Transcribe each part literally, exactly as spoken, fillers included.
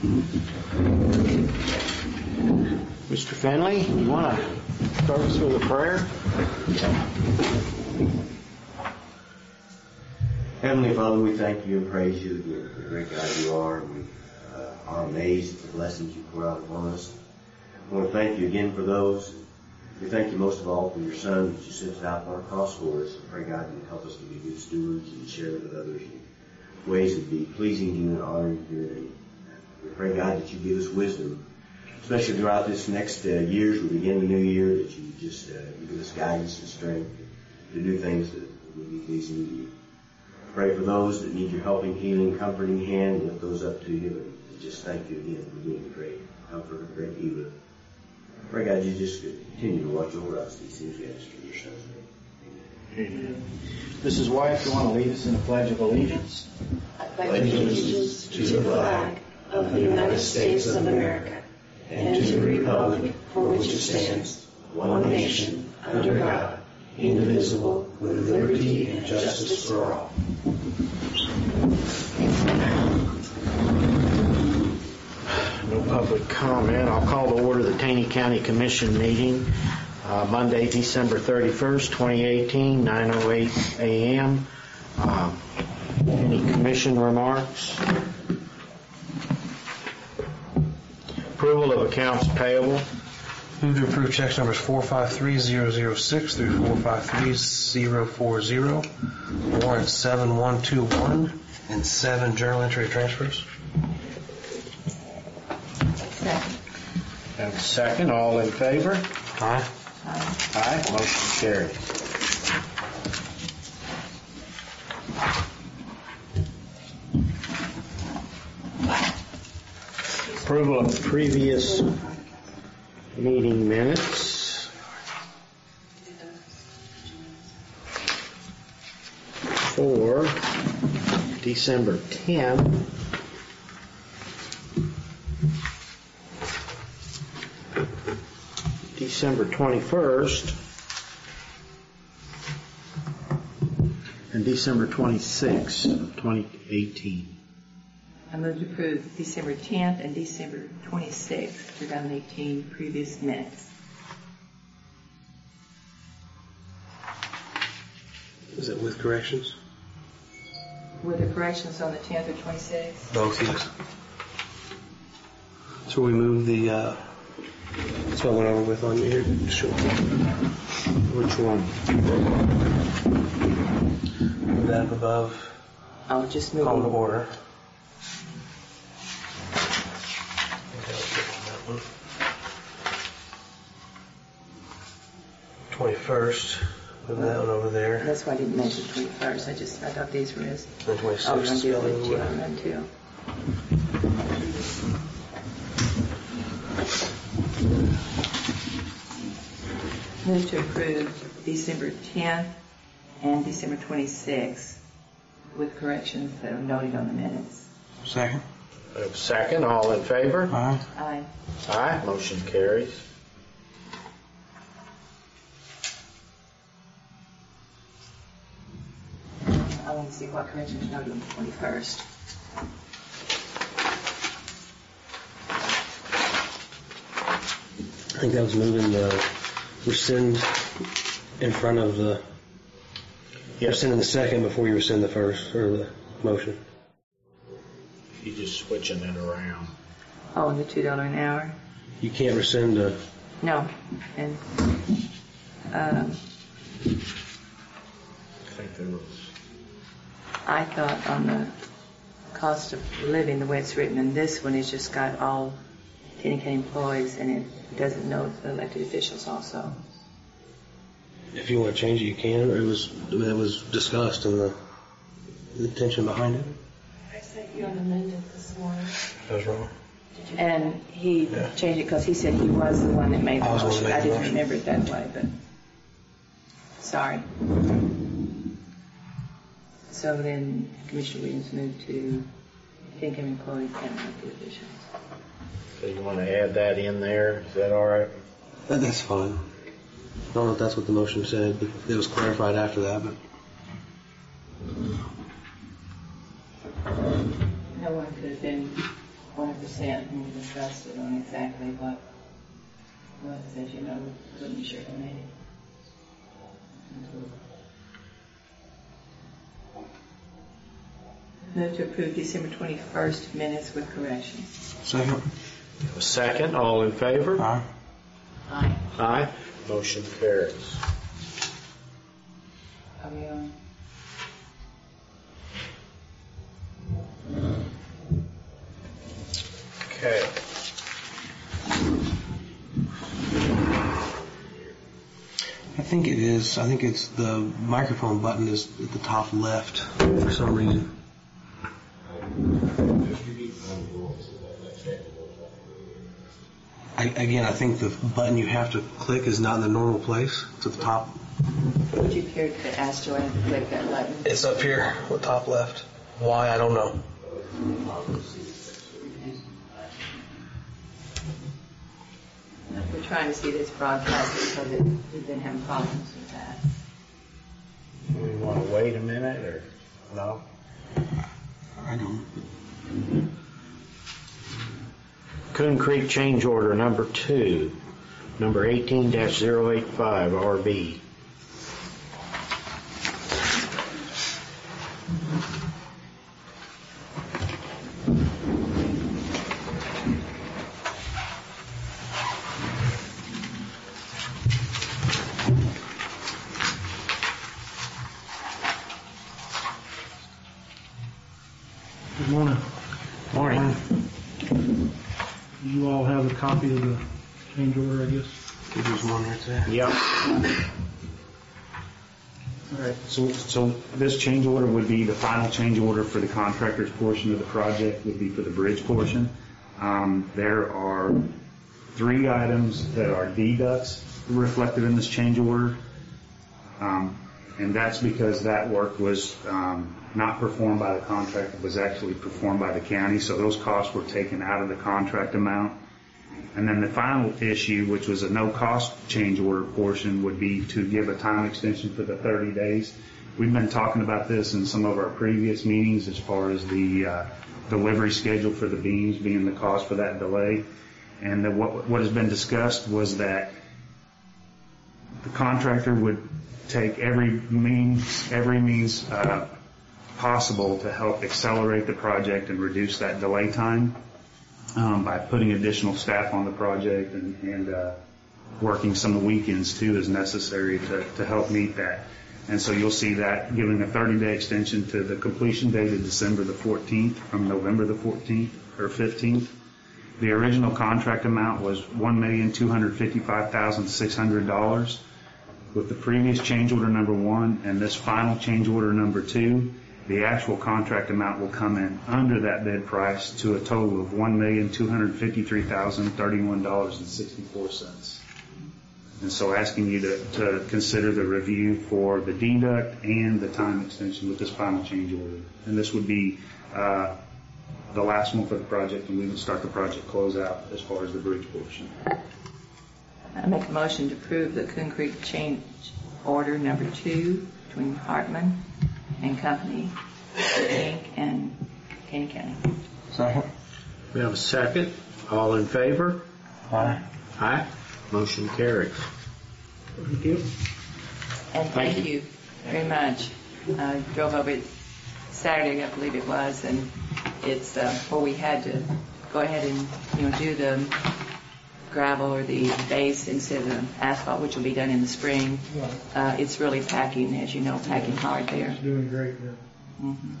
Mister Finley, you want to start us with a prayer? Heavenly Father, we thank you and praise you again for the great God you are. And we uh, are amazed at the blessings you pour out upon us. I want to thank you again for those. We thank you most of all for your Son that you sent out on our cross for us. I pray, God, you help us to be good stewards and share with others in ways that be pleasing to you and honoring to your name. We pray, God, that you give us wisdom, especially throughout this next uh, year as we begin the new year, that you just uh, give us guidance and strength to do things that will be pleasing to you. Pray for those that need your helping, healing, comforting hand, and lift those up to you. And just thank you again for being a great comforter, a great healer. Pray, God, you just continue to watch over us. These things we ask in your Son's name. Amen. Missus White, if you want to lead us in the Pledge of Allegiance. I pledge allegiance to the flag of the United States of America and to the republic for which it stands, one nation, under God, indivisible, with liberty and justice for all. No public comment. I'll call to order the Taney County Commission meeting uh, Monday, December thirty-first, twenty eighteen, nine oh eight a.m. Uh, any commission remarks? Approval of accounts payable. Move to approve checks numbers four five three zero zero six through four five three zero four zero, warrants seven one two one, and seven journal entry transfers. Second. Have a second. All in favor? Aye. Aye. Aye. Motion carries. Approval of the previous meeting minutes. For December tenth. December twenty-first. And December twenty-sixth, twenty eighteen. I move to approve December tenth and December twenty-sixth, twenty eighteen previous minutes. Is it with corrections? Were there corrections on the tenth or twenty-sixth? Both, yes. So we move the, uh, that's what I went over with on here. Sure. Which one? Move that up above. I'll just move Call to on. order. twenty-first, move that one over there. That's why I didn't mention twenty-first. I just, I thought these were his. And twenty-sixth. Oh, we're going to do it spelling with two away. on them too. Move to approve December tenth and December twenty-sixth with corrections that are noted on the minutes. Second. I have a second. All in favor? Aye. Aye. Aye. Motion carries. I want to see what corrections are noted on the twenty-first. I think that was moving the rescind in front of the, Yes. rescinding the second before you rescind the first, or the motion. You're just switching it around. Oh, and the two dollars an hour? You can't rescind a, No. And, um, I think there was. I thought on the cost of living, the way it's written, and this one has just got all Taney County employees, and it doesn't note the elected officials also. if you want to change it, you can. It was, it was discussed and the, the intention behind it. I sent you an amendment this morning. I was wrong. And he Yeah. changed it because he said he was the one that made the I was the one motion. that I made the didn't motion. remember it that way, but sorry. So then Commissioner Williams moved to Taney County employees and elected officials. So you want to add that in there? Is that all right? That, that's fine. I don't know if that's what the motion said, but it was clarified after that. But No one could have been one of percent when we discussed it on exactly what was, as you know, we couldn't sure who made it. Move to approve December twenty-first minutes with corrections. Second. A second, all in favor? Aye. Aye. Aye. Motion carries. Are we on? Okay. I think it is. I think it's the microphone button is at the top left for some reason. I, again, I think the button you have to click is not in the normal place. It's at the top. Would you care to ask Joanne to click that button? It's up here, the top left. Why, I don't know. We're trying to see this broadcast because it, we've been having problems with that. Do we want to wait a minute or no? I don't. Coon Creek change order number two, number eighteen dash zero eight five, R B. Good morning. Morning. You all have a copy of the change order, I guess? There's one right there. Yep. All right, so, so this change order would be, the final change order for the contractor's portion of the project would be for the bridge portion. Um, there are three items that are deducts reflected in this change order. Um, and that's because that work was um, not performed by the contractor, it was actually performed by the county, so those costs were taken out of the contract amount. And then the final issue, which was a no-cost change order portion, would be to give a time extension for the thirty days. We've been talking about this in some of our previous meetings as far as the uh, delivery schedule for the beams being the cause for that delay. And the, what, what has been discussed was that the contractor would take every means, every means uh, possible to help accelerate the project and reduce that delay time. Um, by putting additional staff on the project and, and uh, working some weekends too as necessary to, to help meet that. And so you'll see that giving a thirty-day extension to the completion date of December the fourteenth from November the fourteenth or fifteenth. The original contract amount was one million two hundred fifty-five thousand six hundred dollars. With the previous change order number one and this final change order number two, the actual contract amount will come in under that bid price to a total of one million two hundred fifty-three thousand thirty-one dollars and sixty-four cents. And so asking you to, to consider the review for the deduct and the time extension with this final change order. And this would be uh, the last one for the project, and we would start the project closeout as far as the bridge portion. I make a motion to approve the Coon Creek change order number two between Hartman and Company, Incorporated, and Caney County. Second. We have a second. All in favor? Aye. Aye. Motion carries. Thank you. And thank you very much. I drove over it Saturday, I believe it was, and it's uh, where we had to go ahead and, you know, do the gravel or the base instead of the asphalt, which will be done in the spring. Uh, it's really packing, as you know, packing hard there. It's doing great there. Mm-hmm.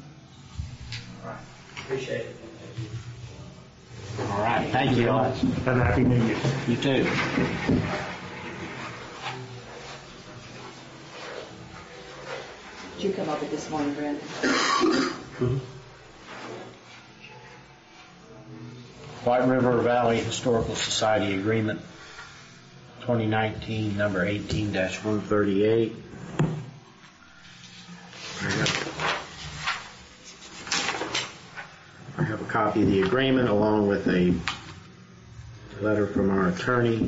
Appreciate it. All right. Thank you. Have a happy new year. You too. Did you come up with this morning, Brandon? Mm-hmm. White River Valley Historical Society Agreement, twenty nineteen, number eighteen dash one thirty-eight. I have, I have a copy of the agreement along with a letter from our attorney,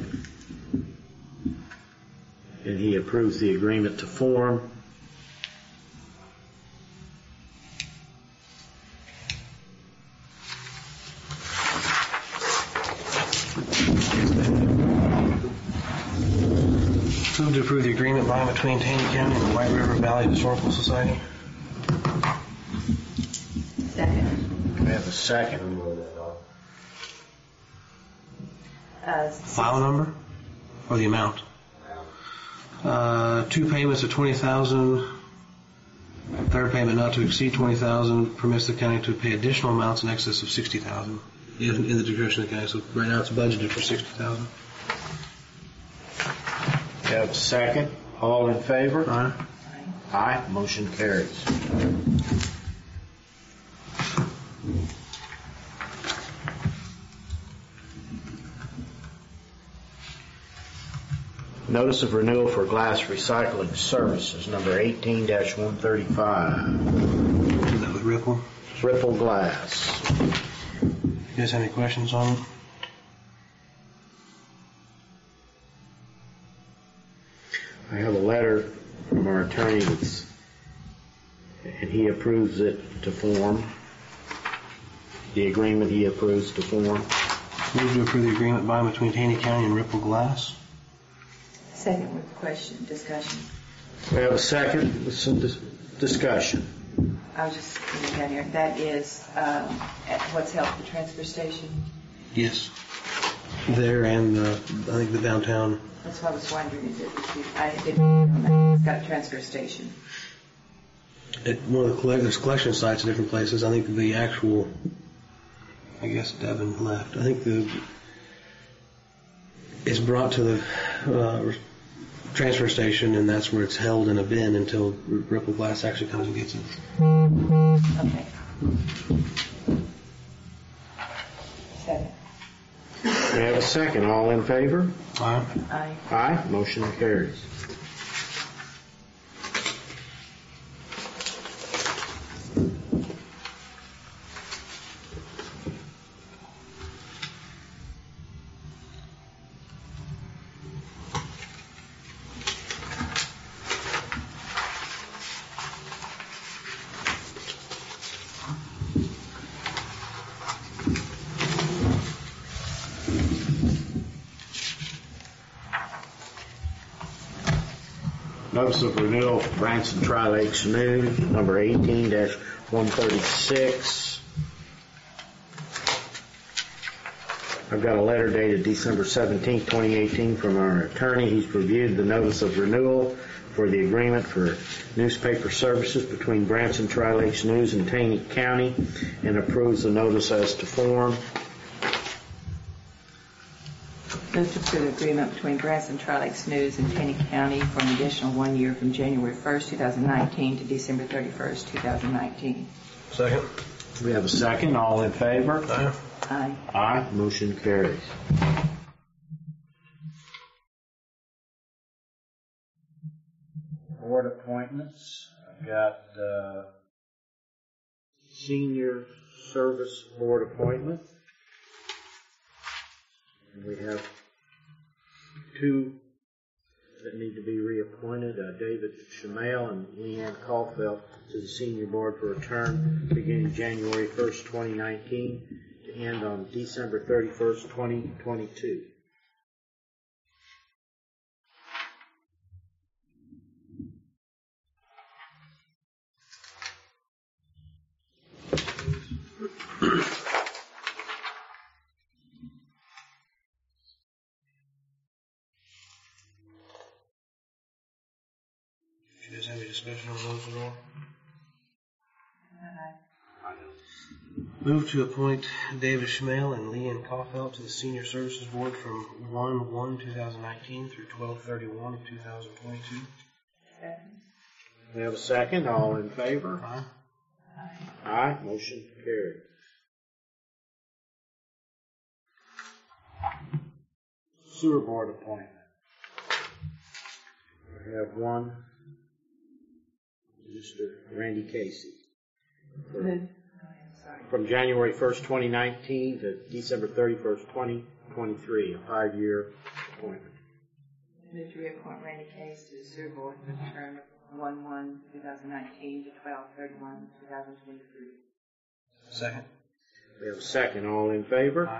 and he approves the agreement to form. to approve the agreement by and between Taney County and the White River Valley Historical Society. Second. We have a second. Uh, File number or the amount? Uh, two payments of twenty thousand dollars. Third payment not to exceed twenty thousand dollars permits the county to pay additional amounts in excess of sixty thousand dollars in, in the discretion of the county. So right now it's budgeted for sixty thousand dollars. We have a second. All in favor? Aye. Aye. Motion carries. Notice of renewal for glass recycling services, number eighteen dash one thirty-five. Is that with Ripple? Ripple Glass. You guys have any questions on it? I have a letter from our attorney that's, and he approves it to form. The agreement he approves to form. Move to approve the agreement by and between Taney County and Ripple Glass. Second with question, discussion. We have a second with some dis- discussion. I was just looking down here. That is um, at what's held at the transfer station. Yes. There and uh, I think the downtown. That's what I was wondering. Is it? I didn't. It's got a transfer station. At one of the collect- there's collection sites in different places. I think the actual, I guess Devin left. I think the it's brought to the uh, transfer station, and that's where it's held in a bin until Ripple Glass actually comes and gets it. Okay. Second. We have a second. All in favor? Aye. Aye. Aye. Motion carries. Notice of renewal for Branson Tri-Lakes News, number eighteen dash one thirty-six. I've got a letter dated December seventeenth, twenty eighteen from our attorney. He's reviewed the notice of renewal for the agreement for newspaper services between Branson Tri-Lakes News and Taney County and approves the notice as to form. Move to approve the agreement between Branson Tri-Lakes News and Taney County for an additional one year from January first, twenty nineteen to December thirty-first, twenty nineteen. Second. We have a second. All in favor? Aye. Aye. Aye. Motion carries. Board appointments. I've got uh, senior service board appointment. And we have two that need to be reappointed, uh, David Shemale and Leanne Caulfield to the senior board for a term beginning January first, twenty nineteen to end on December thirty-first, twenty twenty-two. Do you guys have any discussion on those at all? Move to appoint David Schmale and Leanne Caulfield to the Senior Services Board from one one twenty nineteen through twelve thirty-one twenty twenty-two. We have a second. All in favor? Aye. Aye. Motion carried. Sewer board appointment. We have one, Mister Randy Casey. For- Move. From January first, twenty nineteen to December thirty-first, twenty twenty-three, a five-year appointment. Move to reappoint Randy Case to the sewer board for the term of one one twenty nineteen to twelve thirty-one twenty twenty-three. Second. We have a second. All in favor?